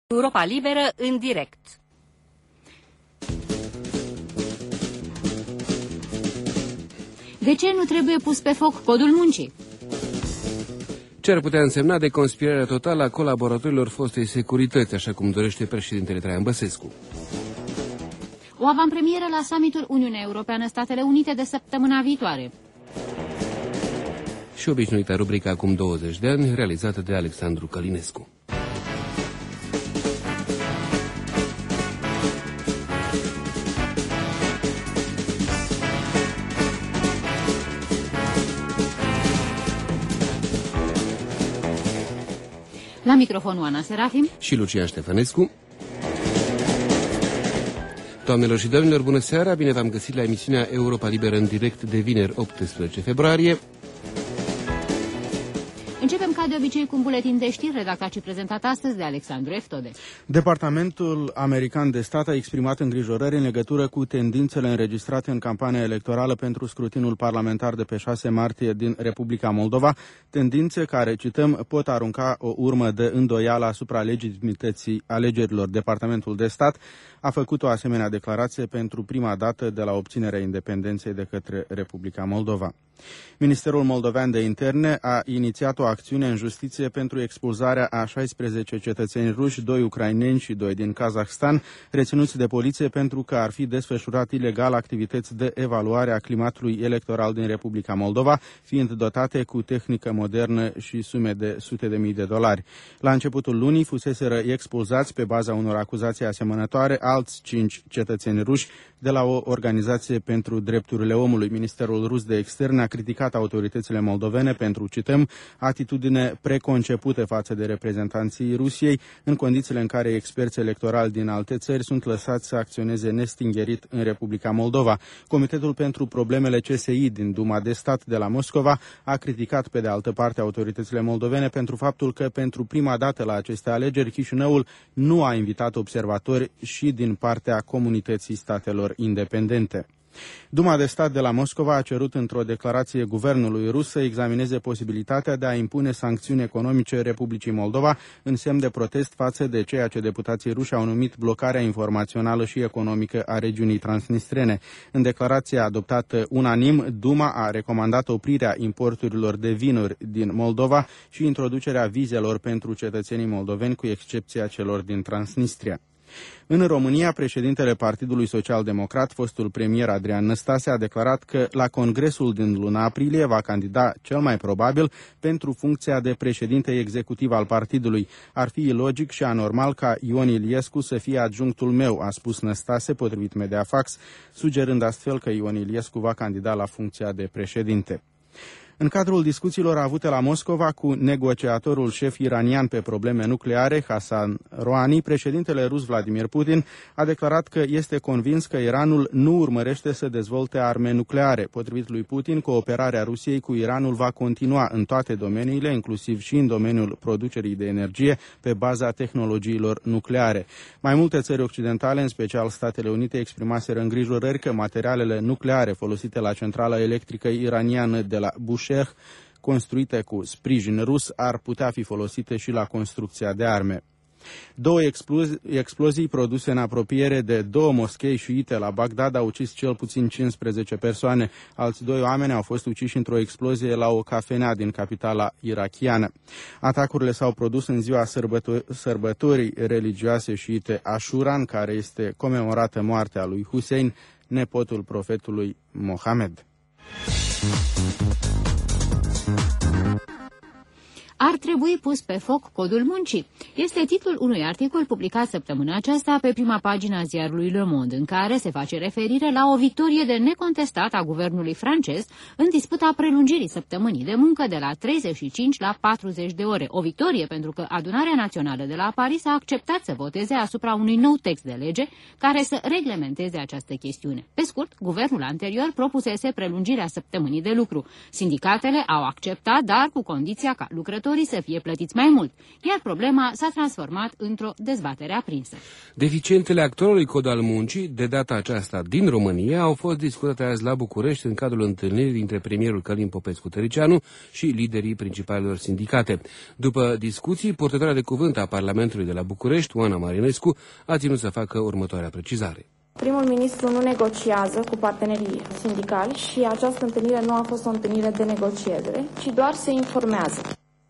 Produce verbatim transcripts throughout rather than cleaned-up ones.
Europa Liberă în direct. De ce nu trebuie pus pe foc codul muncii? Ce ar putea însemna de conspirarea totală a colaboratorilor fostei securități, așa cum dorește președintele Traian Băsescu? O avantpremieră la summitul Uniunea Europeană-Statele Unite de săptămâna viitoare. Și obișnuita rubrica Acum douăzeci de ani, realizată de Alexandru Călinescu. La microfonul Ana Serafim și Lucian Ștefănescu. Doamnelor și domnilor, bună seara! Bine v-am găsit la emisiunea Europa Liberă în direct de vineri optsprezece februarie. Începem ca de obicei cu un buletin de știri redactat și prezentat astăzi de Alexandru Eftode. Departamentul American de Stat a exprimat îngrijorări în legătură cu tendințele înregistrate în campania electorală pentru scrutinul parlamentar de pe șase martie din Republica Moldova, tendințe care, cităm, pot arunca o urmă de îndoială asupra legitimității alegerilor. Departamentul de Stat a făcut o asemenea declarație pentru prima dată de la obținerea independenței de către Republica Moldova. Ministerul Moldovean de Interne a inițiat o acțiune în justiție pentru expulzarea a șaisprezece cetățeni ruși, doi ucraineni și doi din Kazahstan, reținuți de poliție pentru că ar fi desfășurat ilegal activități de evaluare a climatului electoral din Republica Moldova, fiind dotate cu tehnică modernă și sume de sute de mii de dolari. La începutul lunii fuseseră expulzați pe baza unor acuzații asemănătoare alți cinci cetățeni ruși de la o organizație pentru drepturile omului. Ministerul rus de Externe a criticat autoritățile moldovene pentru, cităm, atitudine preconcepută față de reprezentanții Rusiei, în condițiile în care experți electorali din alte țări sunt lăsați să acționeze nestingerit în Republica Moldova. Comitetul pentru problemele C S I din Duma de Stat de la Moscova a criticat pe de altă parte autoritățile moldovene pentru faptul că pentru prima dată la aceste alegeri Chișinăul nu a invitat observatori și din partea comunității statelor independente. Duma de Stat de la Moscova a cerut într-o declarație guvernului rus să examineze posibilitatea de a impune sancțiuni economice Republicii Moldova în semn de protest față de ceea ce deputații ruși au numit blocarea informațională și economică a regiunii transnistrene. În declarația adoptată unanim, Duma a recomandat oprirea importurilor de vinuri din Moldova și introducerea vizelor pentru cetățenii moldoveni, cu excepția celor din Transnistria. În România, președintele Partidului Social-Democrat, fostul premier Adrian Năstase, a declarat că la congresul din luna aprilie va candida cel mai probabil pentru funcția de președinte executiv al partidului. Ar fi ilogic și anormal ca Ion Iliescu să fie adjunctul meu, a spus Năstase, potrivit Mediafax, sugerând astfel că Ion Iliescu va candida la funcția de președinte. În cadrul discuțiilor avute la Moscova cu negociatorul șef iranian pe probleme nucleare, Hassan Rouhani, președintele rus Vladimir Putin a declarat că este convins că Iranul nu urmărește să dezvolte arme nucleare. Potrivit lui Putin, cooperarea Rusiei cu Iranul va continua în toate domeniile, inclusiv și în domeniul producerii de energie pe baza tehnologiilor nucleare. Mai multe țări occidentale, în special Statele Unite, exprimaseră îngrijorări că materialele nucleare folosite la centrala electrică iraniană de la Bushehr, construite cu sprijin rus, ar putea fi folosite și la construcția de arme. Două explozii, explozii produse în apropiere de două moschei șiite la Bagdad au ucis cel puțin cincisprezece persoane. Alți doi oameni au fost uciși într-o explozie la o cafenea din capitala irachiană. Atacurile s-au produs în ziua sărbăto- sărbătorii religioase șiite Ashura, în care este comemorată moartea lui Hussein, nepotul profetului Mohamed. Ar trebui pus pe foc codul muncii. Este titlul unui articol publicat săptămâna aceasta pe prima pagina a ziarului Le Monde, în care se face referire la o victorie de necontestat a guvernului francez în disputa prelungirii săptămânii de muncă de la treizeci și cinci la patruzeci de ore. O victorie pentru că Adunarea Națională de la Paris a acceptat să voteze asupra unui nou text de lege care să reglementeze această chestiune. Pe scurt, guvernul anterior propusese prelungirea săptămânii de lucru. Sindicatele au acceptat, dar cu condiția ca lucrătorii colaboratorii să fie plătiți mai mult, iar problema s-a transformat într-o dezbatere aprinsă. Deficientele actualului cod al muncii, de data aceasta din România, au fost discutate azi la București în cadrul întâlnirii dintre premierul Călin Popescu-Tăricianu și liderii principalelor sindicate. După discuții, purtătoarea de cuvânt a Parlamentului de la București, Oana Marinescu, a ținut să facă următoarea precizare. Primul ministru nu negociază cu partenerii sindicali și această întâlnire nu a fost o întâlnire de negociere, ci doar se informează.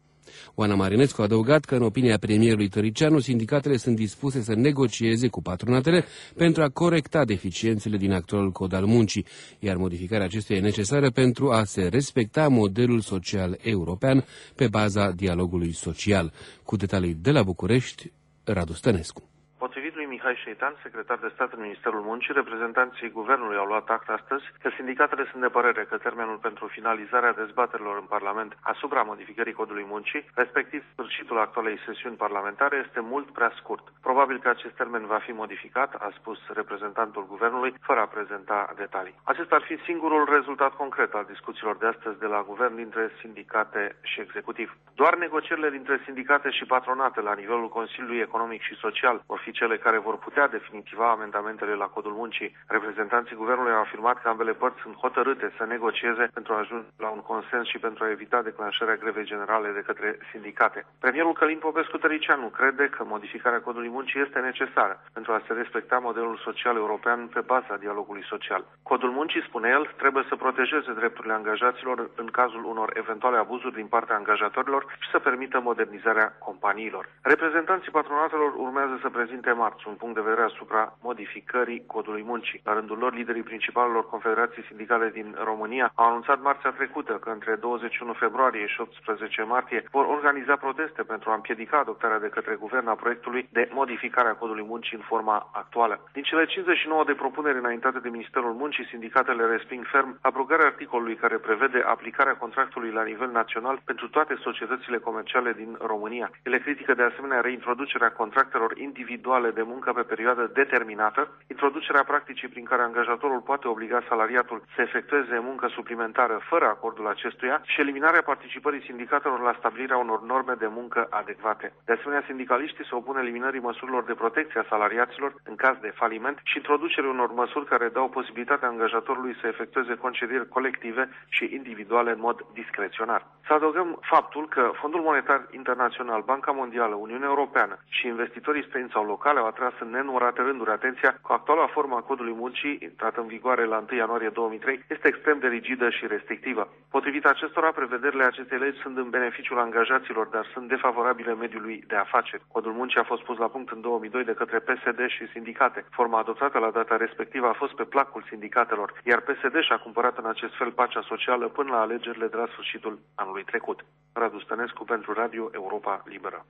Oana Marinescu a adăugat că, în opinia premierului Tăricianu, sindicatele sunt dispuse să negocieze cu patronatele pentru a corecta deficiențele din actualul cod al muncii, iar modificarea acestuia e necesară pentru a se respecta modelul social european pe baza dialogului social. Cu detalii de la București, Radu Stănescu. Potrivit lui Mihai Șeitan, secretar de stat în Ministerul Muncii, reprezentanții guvernului au luat act astăzi că sindicatele sunt de părere că termenul pentru finalizarea dezbaterilor în Parlament asupra modificării codului muncii, respectiv sfârșitul actualei sesiuni parlamentare, este mult prea scurt. Probabil că acest termen va fi modificat, a spus reprezentantul guvernului, fără a prezenta detalii. Acesta ar fi singurul rezultat concret al discuțiilor de astăzi de la guvern dintre sindicate și executiv. Doar negocierile dintre sindicate și patronate la nivelul Consiliului Economic și Social vor fi cele care vor putea definitiva amendamentele la codul muncii. Reprezentanții guvernului au afirmat că ambele părți sunt hotărâte să negocieze pentru a ajunge la un consens și pentru a evita declanșarea grevei generale de către sindicate. Premierul Călin Popescu-Tăricianu crede că modificarea codului muncii este necesară pentru a se respecta modelul social european pe baza dialogului social. Codul muncii, spune el, trebuie să protejeze drepturile angajaților în cazul unor eventuale abuzuri din partea angajatorilor și să permită modernizarea companiilor. Reprezentanții patronatelor urmează să prezinte marți un punct de vedere asupra modificării codului muncii. La rândul lor, liderii principalelor confederații sindicale din România au anunțat marțea trecută că între douăzeci și unu februarie și optsprezece martie vor organiza proteste pentru a împiedica adoptarea de către guvern a proiectului de modificare a codului muncii în forma actuală. Din cele cincizeci și nouă de propuneri înaintate de Ministerul Muncii, sindicatele resping ferm abrogarea articolului care prevede aplicarea contractului la nivel național pentru toate societățile comerciale din România. Ele critică de asemenea reintroducerea contractelor individuale de muncă pe perioadă determinată, introducerea practicii prin care angajatorul poate obliga salariatul să efectueze muncă suplimentară fără acordul acestuia și eliminarea participării sindicatelor la stabilirea unor norme de muncă adecvate. De asemenea, sindicaliștii se opun eliminării măsurilor de protecție a salariaților în caz de faliment și introducerea unor măsuri care dau posibilitatea angajatorului să efectueze concedieri colective și individuale în mod discreționar. Să adăugăm faptul că Fondul Monetar Internațional, Banca Mondială, Uniunea Europeană și investitorii străini sau locale au atras în nenumărate rânduri atenția că actuala formă a codului muncii, intrată în vigoare la întâi ianuarie două mii trei, este extrem de rigidă și restrictivă. Potrivit acestora, prevederile acestei legi sunt în beneficiul angajaților, dar sunt defavorabile mediului de afaceri. Codul muncii a fost pus la punct în două mii doi de către P S D și sindicate. Forma adoptată la data respectivă a fost pe placul sindicatelor, iar P S D și-a cumpărat în acest fel pacea socială până la alegerile de la sfârșitul anului trecut. Radu Stănescu pentru Radio Europa Liberă.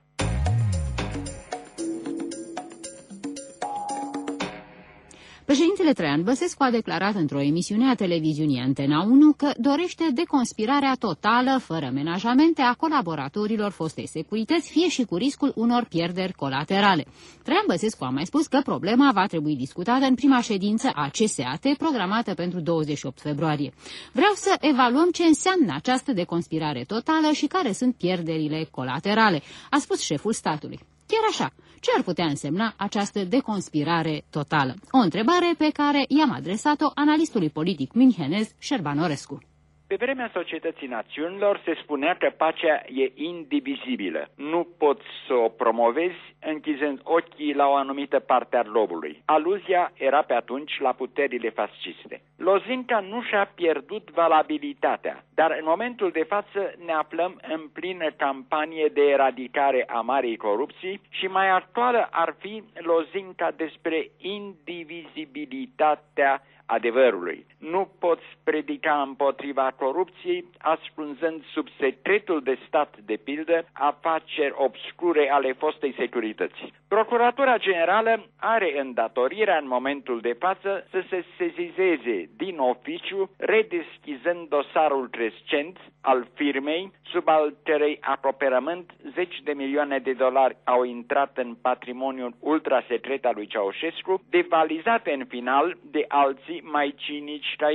Președintele Traian Băsescu a declarat într-o emisiune a televiziunii Antena unu că dorește deconspirarea totală, fără menajamente, a colaboratorilor fostei securități, fie și cu riscul unor pierderi colaterale. Traian Băsescu a mai spus că problema va trebui discutată în prima ședință a C S A T, programată pentru douăzeci și opt februarie. Vreau să evaluăm ce înseamnă această deconspirare totală și care sunt pierderile colaterale, a spus șeful statului. Chiar așa, ce ar putea însemna această deconspirare totală? O întrebare pe care i-am adresat-o analistului politic münchenez Șerban Orescu. Pe vremea societății națiunilor se spunea că pacea e indivizibilă. Nu poți să o promovezi închizând ochii la o anumită parte a globului. Aluzia era pe atunci la puterile fasciste. Lozinca nu și-a pierdut valabilitatea, dar în momentul de față ne aflăm în plină campanie de eradicare a marii corupții și mai actuală ar fi lozinca despre indivizibilitatea adevărului. Nu poți predica împotriva corupției ascunzând sub secretul de stat, de pildă, afaceri obscure ale fostei securități. Procuratura Generală are îndatorirea în momentul de față să se sesizeze din oficiu, redeschizând dosarul crescent al firmei, sub al cărei acoperământ zeci de milioane de dolari au intrat în patrimoniul ultrasecret al lui Ceaușescu, defalizate în final de alții mai cinici ca el.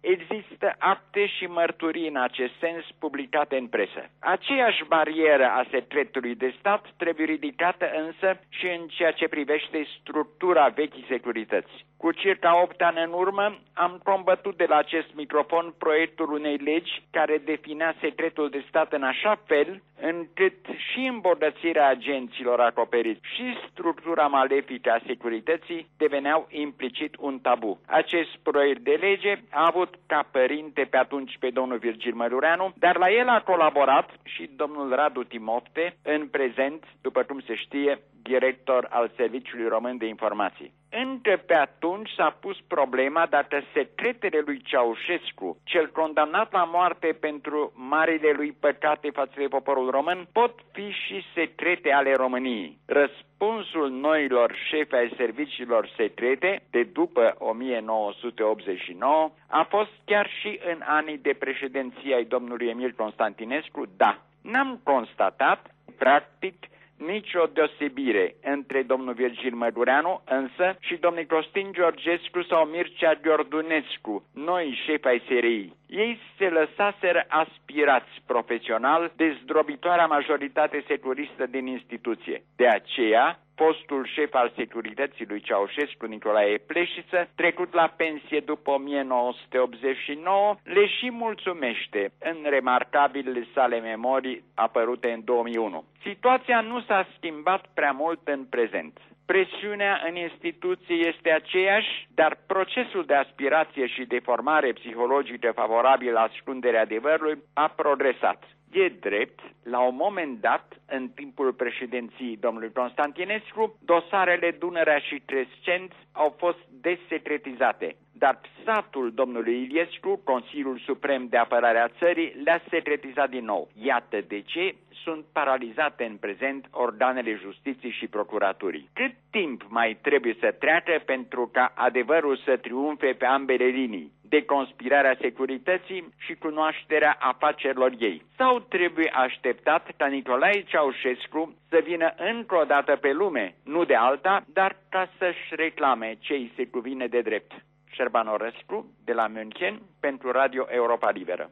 Există acte și mărturii în acest sens publicate în presă. Aceeași barieră a secretului de stat trebuie ridicată însă și în ceea ce privește structura vechii securități. Cu circa opt ani în urmă am combătut de la acest microfon proiectul unei legi care definea secretul de stat în așa fel încât și îmbogățirea agenților acoperiți și structura malefică a securității deveneau implicit un tabu. Acest proiect de lege a avut ca părinte pe atunci pe domnul Virgil Mădureanu, dar la el a colaborat și domnul Radu Timofte, în prezent, după cum se știe, director al Serviciului Român de Informații. Încă pe atunci s-a pus problema dacă secretele lui Ceaușescu, cel condamnat la moarte pentru marile lui păcate față de poporul român, pot fi și secrete ale României. Răspunsul noilor șefi ai serviciilor secrete, de după o mie nouă sute optzeci și nouă, a fost chiar și în anii de președinție ai domnului Emil Constantinescu, da. N-am constatat, practic, nicio deosebire între domnul Virgil Mădureanu însă și domnul Costin Georgescu sau Mircea Gheordunescu, noi șefi ai S R I. Ei se lăsaseră aspirați profesional de zdrobitoarea majoritate securistă din instituție. De aceea, fostul șef al securității lui Ceaușescu, Nicolae Pleșiță, trecut la pensie după o mie nouă sute optzeci și nouă, le și mulțumește în remarcabilele sale memorii apărute în două mii unu. Situația nu s-a schimbat prea mult în prezent. Presiunea în instituție este aceeași, dar procesul de aspirație și de formare psihologică favorabil la ascunderea adevărului a progresat. E drept, la un moment dat, în timpul președinției domnului Constantinescu, dosarele Dunărea și Crescent au fost desecretizate, dar psatul domnului Iliescu, Consiliul Suprem de Apărare a Țării, le-a secretizat din nou. Iată de ce sunt paralizate în prezent organele justiției și procuraturii. Cât timp mai trebuie să treacă pentru ca adevărul să triumfe pe ambele linii? Deconspirarea securității și cunoașterea afacerilor ei. Sau trebuie așteptat ca Nicolae Ceaușescu să vină încă o dată pe lume, nu de alta, dar ca să-și reclame ce îi se cuvine de drept. Șerban Orescu, de la München, pentru Radio Europa Liberă.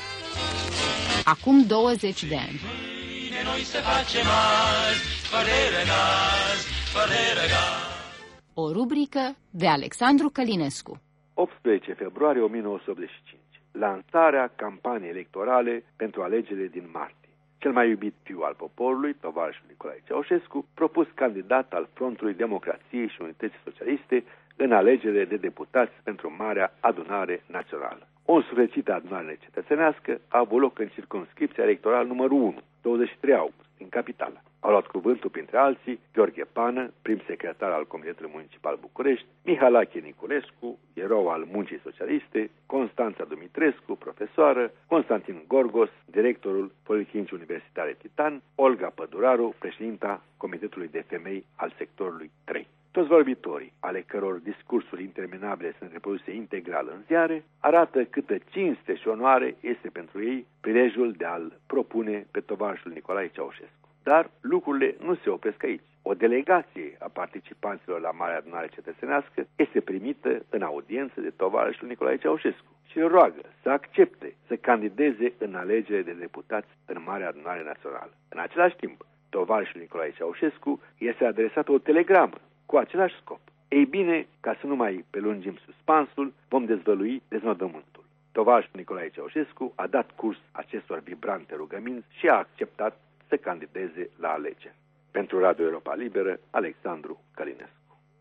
Acum douăzeci de ani. Noi să facem azi, fără gaz, fără gaz. O rubrică de Alexandru Călinescu. optsprezece februarie o mie nouă sute optzeci și cinci. Lansarea campaniei electorale pentru alegerile din martie. Cel mai iubit fiu al poporului, tovarășul Nicolae Ceaușescu, propus candidat al Frontului Democrației și Unității Socialiste în alegerile de deputați pentru Marea Adunare Națională. O însuflețită adunare cetățenească a avut loc în circumscripția electorală numărul unu, douăzeci și trei august, din capitală. Au luat cuvântul, printre alții, Gheorghe Pană, prim secretar al Comitetului Municipal București, Mihalache Niculescu, erou al Muncii Socialiste, Constanța Dumitrescu, profesoară, Constantin Gorgos, directorul Policlinicii Universitare Titan, Olga Păduraru, președinta Comitetului de Femei al sectorului trei. Toți vorbitorii, ale căror discursuri interminabile sunt reproduse integral în ziare, arată câtă cinste și onoare este pentru ei prilejul de a-l propune pe tovarășul Nicolae Ceaușescu. Dar lucrurile nu se opresc aici. O delegație a participanților la Marea Adunare Cetățenească este primită în audiență de tovarășul Nicolae Ceaușescu și îl roagă să accepte să candideze în alegerile de deputați în Marea Adunare Națională. În același timp, tovarășul Nicolae Ceaușescu este adresat o telegramă cu același scop. Ei bine, ca să nu mai pelungim suspansul, vom dezvălui deznodământul. Tovarășul Nicolae Ceaușescu a dat curs acestor vibrante rugăminți și a acceptat să candideze la alegeri. Pentru Radio Europa Liberă, Alexandru Călinescu.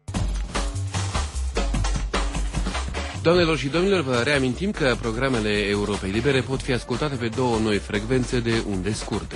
Doamnelor și domnilor, vă reamintim că programele Europei Libere pot fi ascultate pe două noi frecvențe de unde scurte.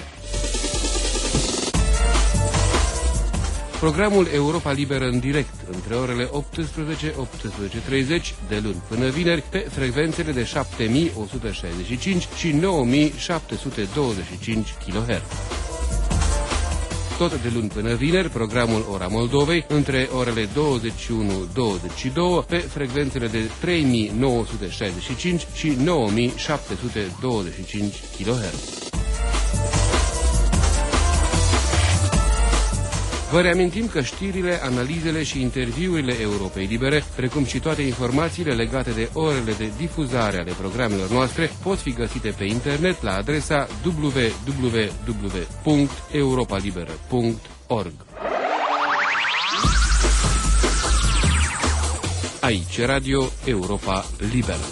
Programul Europa Liberă în direct, între orele optsprezece - optsprezece și treizeci, de luni până vineri, pe frecvențele de șapte mii o sută șaizeci și cinci și nouă mii șapte sute douăzeci și cinci kilohertz. Tot de luni până vineri, programul Ora Moldovei, între orele douăzeci și unu - douăzeci și doi, pe frecvențele de trei mii nouă sute șaizeci și cinci și nouă mii șapte sute douăzeci și cinci kilohertz. Vă reamintim că știrile, analizele și interviurile Europei Libere, precum și toate informațiile legate de orele de difuzare ale programelor noastre, pot fi găsite pe internet la adresa w w w punct europa liberă punct org. Aici Radio Europa Liberă.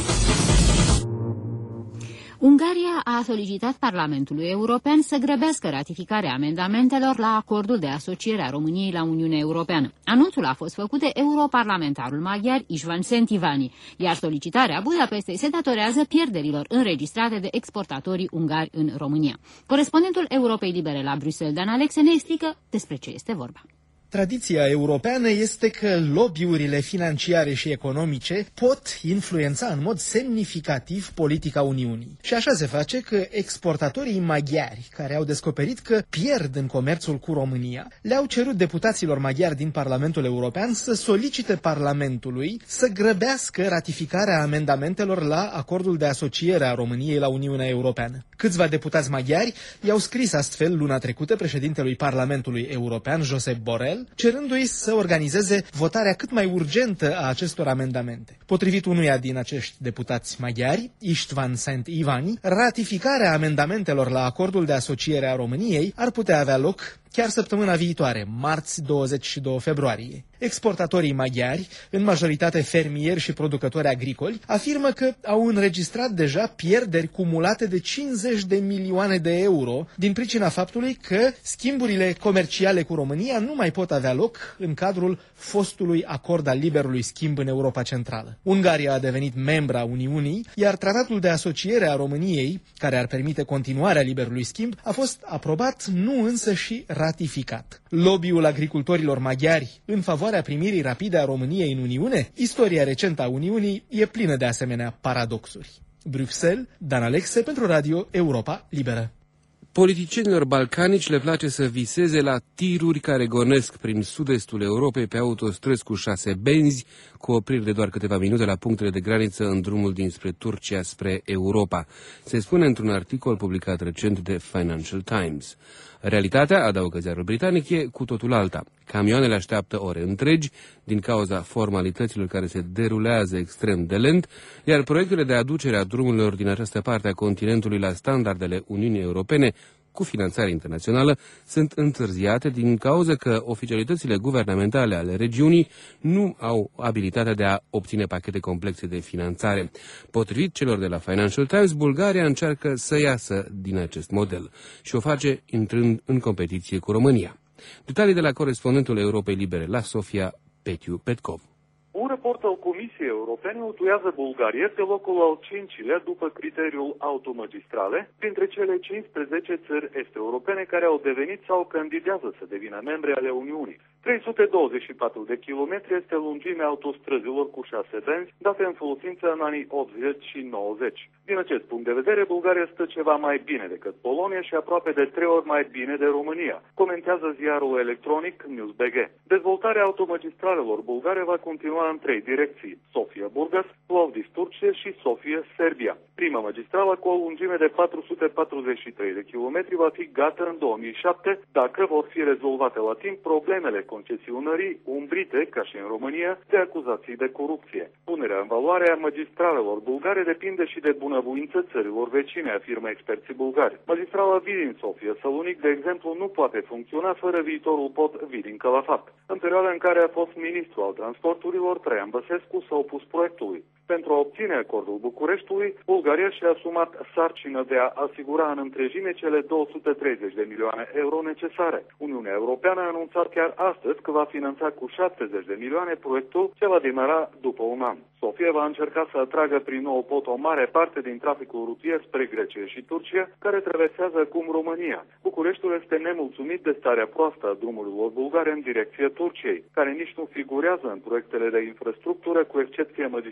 Ungaria a solicitat Parlamentului European să grăbească ratificarea amendamentelor la acordul de asociere a României la Uniunea Europeană. Anunțul a fost făcut de europarlamentarul maghiar István Szent Iványi, iar solicitarea Budapestei se datorează pierderilor înregistrate de exportatorii ungari în România. Corespondentul Europei Libere la Bruxelles, Dan Alexe, ne explică despre ce este vorba. Tradiția europeană este că lobby-urile financiare și economice pot influența în mod semnificativ politica Uniunii. Și așa se face că exportatorii maghiari, care au descoperit că pierd în comerțul cu România, le-au cerut deputaților maghiari din Parlamentul European să solicite Parlamentului să grăbească ratificarea amendamentelor la acordul de asociere a României la Uniunea Europeană. Câțiva deputați maghiari i-au scris astfel luna trecută președintelui Parlamentului European, Josep Borrell, cerându-i să organizeze votarea cât mai urgentă a acestor amendamente. Potrivit unuia din acești deputați maghiari, István Szent Iványi, ratificarea amendamentelor la acordul de asociere a României ar putea avea loc chiar săptămâna viitoare, marți douăzeci și doi februarie. Exportatorii maghiari, în majoritate fermieri și producători agricoli, afirmă că au înregistrat deja pierderi cumulate de cincizeci de milioane de euro din pricina faptului că schimburile comerciale cu România nu mai pot avea loc în cadrul fostului acord al liberului schimb în Europa Centrală. Ungaria a devenit membra Uniunii, iar tratatul de asociere a României, care ar permite continuarea liberului schimb, a fost aprobat, nu însă și ratificat. Lobby-ul agricultorilor maghiari în favoarea primirii rapide a României în Uniune? Istoria recentă a Uniunii e plină de asemenea paradoxuri. Bruxelles, Dan Alexe pentru Radio Europa Liberă. Politicienilor balcanici le place să viseze la tiruri care gonesc prin sud-estul Europei pe autostrăzi cu șase benzi, cu opriri de doar câteva minute la punctele de graniță în drumul dinspre Turcia spre Europa. Se spune într-un articol publicat recent de Financial Times. Realitatea, adaugă ziarul britanic, e cu totul alta. Camioanele așteaptă ore întregi din cauza formalităților care se derulează extrem de lent, iar proiectele de aducere a drumurilor din această parte a continentului la standardele Uniunii Europene cu finanțare internațională sunt întârziate din cauza că oficialitățile guvernamentale ale regiunii nu au abilitatea de a obține pachete complexe de finanțare. Potrivit celor de la Financial Times, Bulgaria încearcă să iasă din acest model și o face intrând în competiție cu România. Detalii de la corespondentul Europei Libere la Sofia, Petiu Petkov. Un raport al Comisiei Europene utuiază Bulgaria pe locul al cincilea după criteriul automagistrale, printre cele cincisprezece țări est-europene care au devenit sau candidează să devină membre ale Uniunii. trei sute douăzeci și patru de kilometri este lungimea autostrăzilor cu șase benzi, date în folosință în anii optzeci și nouăzeci. Din acest punct de vedere, Bulgaria stă ceva mai bine decât Polonia și aproape de trei ori mai bine de România, comentează ziarul electronic NewsBG. Dezvoltarea automagistralelor bulgare va continua în trei direcții: Sofia-Burgas, Plovdiv-Turcia și Sofia-Serbia. Prima magistrală, cu o lungime de patru sute patruzeci și trei de kilometri, va fi gata în două mii șapte, dacă vor fi rezolvate la timp problemele concesionării umbrite, ca și în România, de acuzații de corupție. Punerea în valoare a magistralelor bulgare depinde și de bunăvoință țărilor vecine, afirmă experții bulgari. Magistrala Vidin-Sofia-Salonic, de exemplu, nu poate funcționa fără viitorul pod Vidin-Călafat. În perioada în care a fost ministru al transporturilor, Traian Băsescu s-a opus proiectului. Pentru a obține acordul Bucureștiului, Bulgaria și-a asumat sarcină de a asigura în întregime cele două sute treizeci de milioane euro necesare. Uniunea Europeană a anunțat chiar astăzi că va finanța cu șaptezeci de milioane proiectul ce va demara după un an. Sofia va încerca să atragă prin nou pot o mare parte din traficul rutier spre Grecia și Turcia, care traversează acum România. Bucureștiul este nemulțumit de starea proastă a drumurilor bulgare în direcția Turciei, care nici nu figurează în proiectele de infrastructură, cu excepția magistralei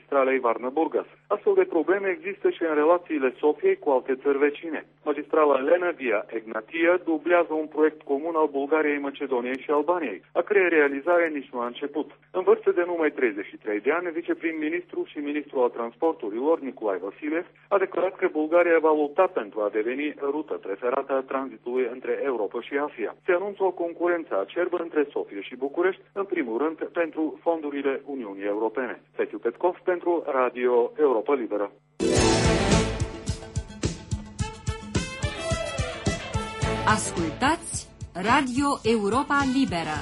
Varna-Burgas. Astfel de probleme există și în relațiile Sofiei cu alte țări vecine. Magistrala Elena via Egnatia dublează un proiect comun al Bulgariei, Macedoniei și Albaniei, a cărei realizare nici nu a început. În vârstă de numai treizeci și trei de ani, viceprim-ministru și ministru al transporturilor, Nicolae Vasilev, a declarat că Bulgaria va lupta pentru a deveni rută preferată a tranzitului între Europa și Asia. Se anunță o concurență acerbă între Sofia și București, în primul rând pentru fondurile Uniunii Europene. Fetiu Petkov pentru Radio Europa Liberă. Ascultați Radio Europa Liberă.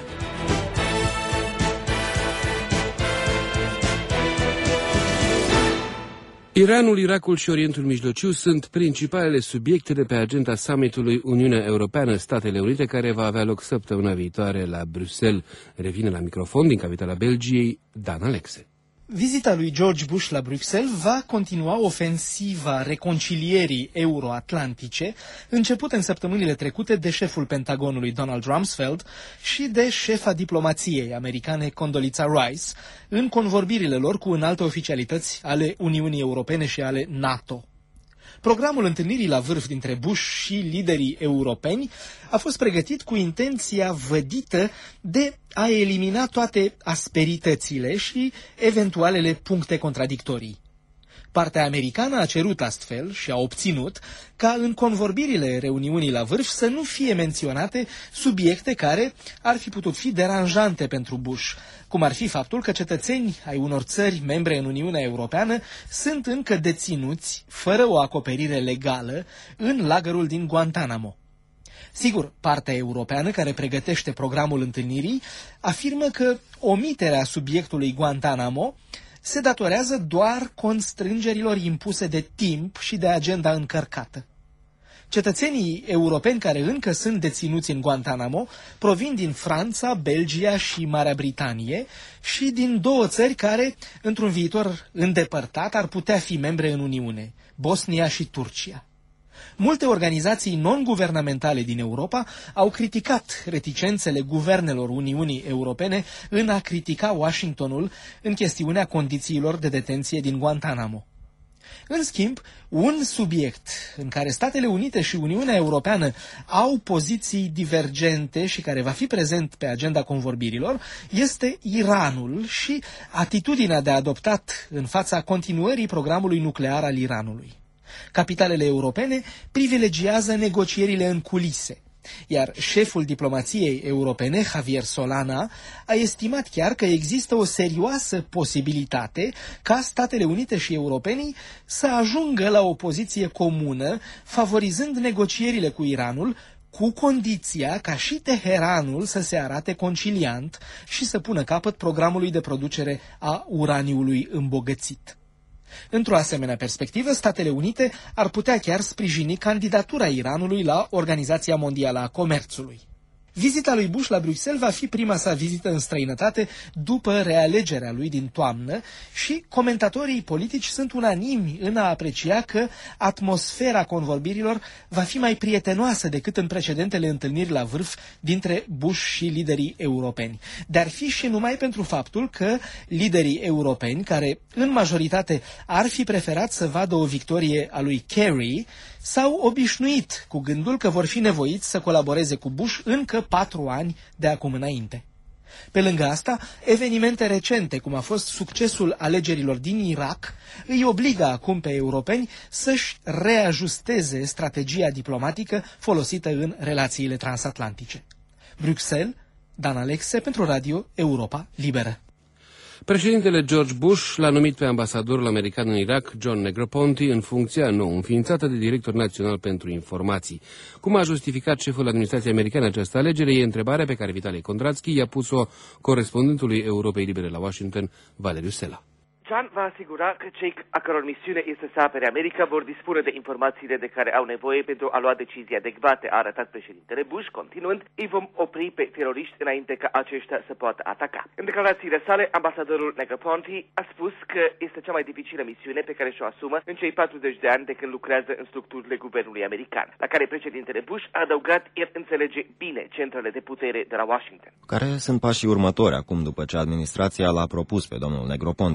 Iranul, Irakul și Orientul Mijlociu sunt principalele subiecte de pe agenda summitului Uniunea Europeană-Statele Unite, care va avea loc săptămâna viitoare la Bruxelles. Revine la microfon din capitala Belgiei, Dan Alexe. Vizita lui George Bush la Bruxelles va continua ofensiva reconcilierii euro-atlantice, începută în săptămânile trecute de șeful Pentagonului Donald Rumsfeld și de șefa diplomației americane Condoleezza Rice, în convorbirile lor cu înalte oficialități ale Uniunii Europene și ale NATO. Programul întâlnirii la vârf dintre Bush și liderii europeni a fost pregătit cu intenția vădită de a elimina toate asperitățile și eventualele puncte contradictorii. Partea americană a cerut astfel și a obținut ca în convorbirile reuniunii la vârf să nu fie menționate subiecte care ar fi putut fi deranjante pentru Bush, cum ar fi faptul că cetățeni ai unor țări membre în Uniunea Europeană sunt încă deținuți fără o acoperire legală în lagărul din Guantanamo. Sigur, partea europeană care pregătește programul întâlnirii afirmă că omiterea subiectului Guantanamo se datorează doar constrângerilor impuse de timp și de agenda încărcată. Cetățenii europeni care încă sunt deținuți în Guantanamo provin din Franța, Belgia și Marea Britanie și din două țări care, într-un viitor îndepărtat, ar putea fi membre în Uniune, Bosnia și Turcia. Multe organizații non-guvernamentale din Europa au criticat reticențele guvernelor Uniunii Europene în a critica Washingtonul în chestiunea condițiilor de detenție din Guantanamo. În schimb, un subiect în care Statele Unite și Uniunea Europeană au poziții divergente și care va fi prezent pe agenda convorbirilor este Iranul și atitudinea de adoptat în fața continuării programului nuclear al Iranului. Capitalele europene privilegiază negocierile în culise, iar șeful diplomației europene, Javier Solana, a estimat chiar că există o serioasă posibilitate ca Statele Unite și europenii să ajungă la o poziție comună, favorizând negocierile cu Iranul, cu condiția ca și Teheranul să se arate conciliant și să pună capăt programului de producere a uraniului îmbogățit. Într-o asemenea perspectivă, Statele Unite ar putea chiar sprijini candidatura Iranului la Organizația Mondială a Comerțului. Vizita lui Bush la Bruxelles va fi prima sa vizită în străinătate după realegerea lui din toamnă și comentatorii politici sunt unanimi în a aprecia că atmosfera convorbirilor va fi mai prietenoasă decât în precedentele întâlniri la vârf dintre Bush și liderii europeni. Dar fi și numai pentru faptul că liderii europeni, care în majoritate ar fi preferat să vadă o victorie a lui Kerry, s-au obișnuit cu gândul că vor fi nevoiți să colaboreze cu Bush încă patru ani de acum înainte. Pe lângă asta, evenimente recente, cum a fost succesul alegerilor din Irak, îi obligă acum pe europeni să-și reajusteze strategia diplomatică folosită în relațiile transatlantice. Bruxelles, Dan Alexe pentru Radio Europa Liberă. Președintele George Bush l-a numit pe ambasadorul american în Irak, John Negroponte, în funcția nou înființată de director național pentru informații. Cum a justificat șeful administrației americane această alegere, e întrebarea pe care Vitalie Kondratski i-a pus-o corespondentului Europei Libere la Washington, Valeriu Sela. John va asigura că cei a căror misiune este să apere America vor dispune de informațiile de care au nevoie pentru a lua decizii adecvate, a arătat președintele Bush, continuând, îi vom opri pe teroriști înainte ca aceștia să poată ataca. În declarațiile sale, ambasadorul Negroponte a spus că este cea mai dificilă misiune pe care și-o asumă în cei patruzeci de ani de când lucrează în structurile guvernului american, la care președintele Bush a adăugat, el înțelege bine centrele de putere de la Washington. Care sunt pașii următori acum după ce administrația l-a propus pe domnul Negroponte?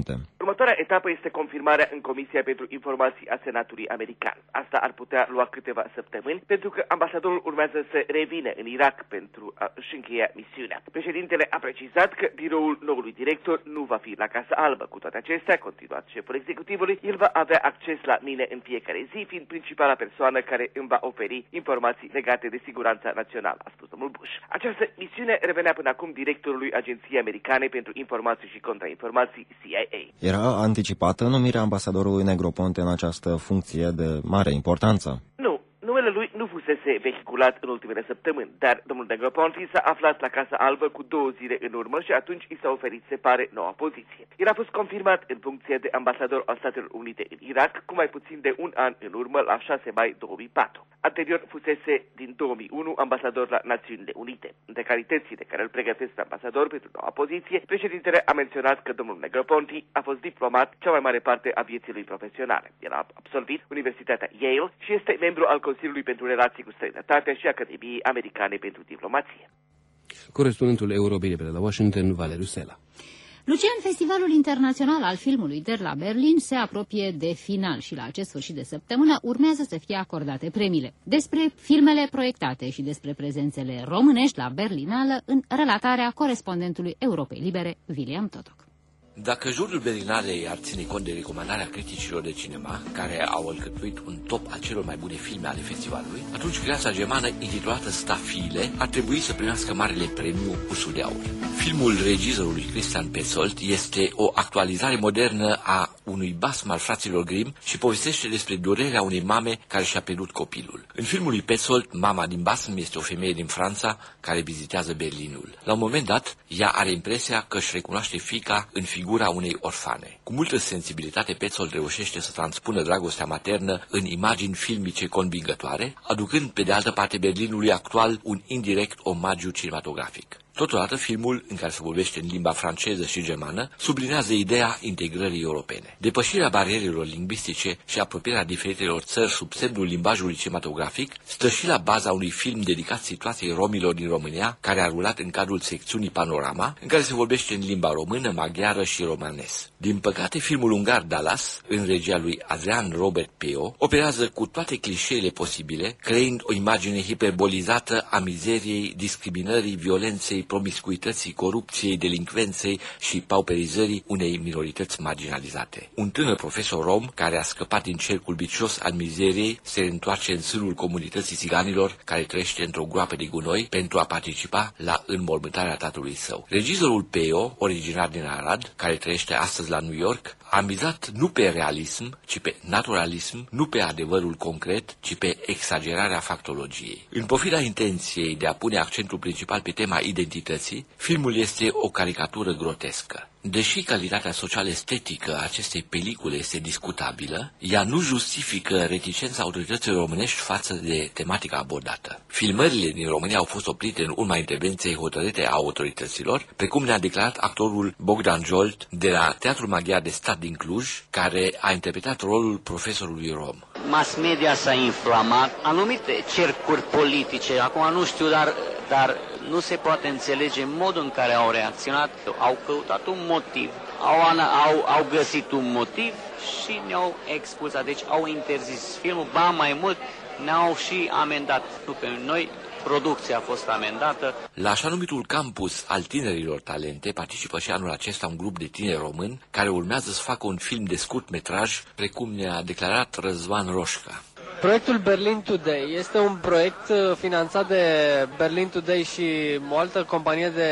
Următoarea etapă este confirmarea în Comisia pentru Informații a Senatului American. Asta ar putea lua câteva săptămâni, pentru că ambasadorul urmează să revină în Irak pentru a-și încheia misiunea. Președintele a precizat că biroul noului director nu va fi la Casa Albă. Cu toate acestea, continuat șeful executivului, el va avea acces la mine în fiecare zi, fiind principala persoană care îmi va oferi informații legate de siguranța națională, a spus domnul Bush. Această misiune revenea până acum directorului Agenției Americane pentru Informații și Contrainformații, C I A. Era anticipată numirea ambasadorului Negroponte în această funcție de mare importanță? Nu. Numele lui nu fusese vehiculat în ultimele săptămâni, dar domnul Negroponte s-a aflat la Casa Albă cu două zile în urmă și atunci i s-a oferit, se pare, noua poziție. El a fost confirmat în funcție de ambasador al Statelor Unite în Irak cu mai puțin de un an în urmă, la șase mai două mii patru. Anterior fusese din două mii unu ambasador la Națiunile Unite. Între calitățile care îl pregătesc de ambasador pentru noua poziție, președintele a menționat că domnul Negroponte a fost diplomat cea mai mare parte a vieții lui profesionale. El a absolvit Universitatea Yale și este membru al Consiliului pentru Relații cu Străinătatea și Academiei Americane pentru Diplomație. Corespondentul Europei de la Washington, Valeriu Sela. Lucian, Festivalul Internațional al Filmului de la Berlin se apropie de final și la acest sfârșit de săptămână urmează să fie acordate premiile. Despre filmele proiectate și despre prezențele românești la Berlinală în relatarea corespondentului Europei Libere, William Totoc. Dacă jurul Berlinalei ar ține cont de recomandarea criticilor de cinema, care au alcătuit un top al celor mai bune filme ale festivalului, atunci creația germană intitulată Stafile ar trebui să primească marele premiu Ursul de Aur. Filmul regizorului Christian Petzold este o actualizare modernă a unui basm al fraților Grimm și povestește despre durerea unei mame care și-a pierdut copilul. În filmul lui Petzold, mama din basm este o femeie din Franța care vizitează Berlinul. La un moment dat, ea are impresia că își recunoaște fiica în figura unei orfane. Cu multă sensibilitate, Petzold reușește să transpună dragostea maternă în imagini filmice convingătoare, aducând pe de altă parte Berlinului actual un indirect omagiu cinematografic. Totodată, filmul, în care se vorbește în limba franceză și germană, sublinează ideea integrării europene. Depășirea barierelor lingvistice și apropierea diferitelor țări sub semnul limbajului cinematografic stă și la baza unui film dedicat situației romilor din România, care a rulat în cadrul secțiunii Panorama, în care se vorbește în limba română, maghiară și romanes. Din păcate, filmul ungar Dallas, în regia lui Adrian Robert Peo, operează cu toate clișeele posibile, creând o imagine hiperbolizată a mizeriei, discriminării, violenței, promiscuității, corupției, delincvenței și pauperizării unei minorități marginalizate. Un tânăr profesor rom, care a scăpat din cercul vicios al mizeriei, se întoarce în sânul comunității țiganilor, care trăiește într-o groapă de gunoi, pentru a participa la înmormântarea tatălui său. Regizorul Peo, originar din Arad, care trăiește astăzi la New York, a mizat nu pe realism, ci pe naturalism, nu pe adevărul concret, ci pe exagerarea factologiei. În pofida intenției de a pune accentul principal pe tema identității, filmul este o caricatură grotescă. Deși calitatea social-estetică a acestei pelicule este discutabilă, ea nu justifică reticența autorităților românești față de tematica abordată. Filmările din România au fost oprite în urma intervenției hotărâte a autorităților, precum ne-a declarat actorul Bogdan Jolt de la Teatrul Maghiar de Stat din Cluj, care a interpretat rolul profesorului rom. Mass media s-a inflamat, anumite cercuri politice, acum nu știu, dar, dar nu se poate înțelege modul în care au reacționat, au căutat un motiv, au, au, au găsit un motiv și ne-au expulsat, deci au interzis filmul, ba mai mult ne-au și amendat, nu pe noi. Producția a fost amendată. La așa numitul campus al tinerilor talente participă și anul acesta un grup de tineri români care urmează să facă un film de scurt metraj, precum ne-a declarat Răzvan Roșca. Proiectul Berlin Today este un proiect finanțat de Berlin Today și o altă companie de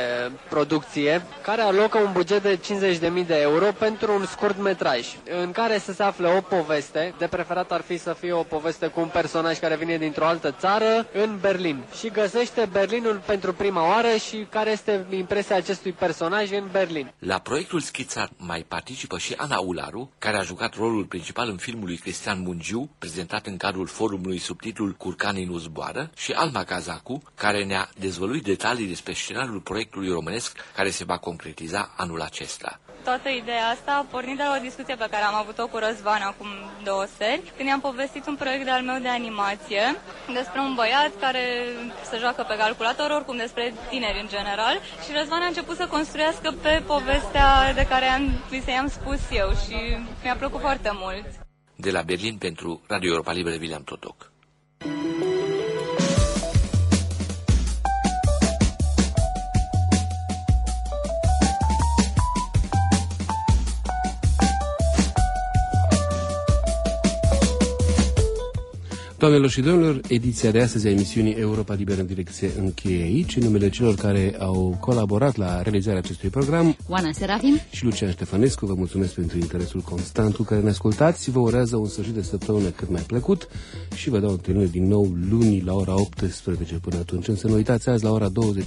producție care alocă un buget de cincizeci de mii de euro pentru un scurt metraj în care să se află o poveste, de preferat ar fi să fie o poveste cu un personaj care vine dintr-o altă țară în Berlin și găsește Berlinul pentru prima oară și care este impresia acestui personaj în Berlin. La proiectul schițat mai participă și Ana Ularu, care a jucat rolul principal în filmul lui Cristian Mungiu, prezentat prezentat în cadrul forumului sub titlul Curcanii nu zboară, și Alma Cazacu, care ne-a dezvăluit detalii despre scenariul proiectului românesc care se va concretiza anul acesta. Toată ideea asta a pornit de la o discuție pe care am avut-o cu Răzvan acum două seri, când i-am povestit un proiect de-al meu de animație despre un băiat care se joacă pe calculator, oricum despre tineri în general, și Răzvan a început să construiască pe povestea de care am, i-am spus eu și mi-a plăcut foarte mult. De la Berlin pentru Radio Europa Liberă, William Totoc. Doamnelor și domnilor, ediția de astăzi a emisiunii Europa Liberă în direct se încheie aici. În numele celor care au colaborat la realizarea acestui program, Oana Serafim și Lucian Ștefănescu, vă mulțumesc pentru interesul constant cu care ne ascultați. Vă urează un sfârșit de săptămână cât mai plăcut și vă dau întâlnire din nou luni la ora optsprezece. Până atunci, însă nu uitați, azi la ora douăzeci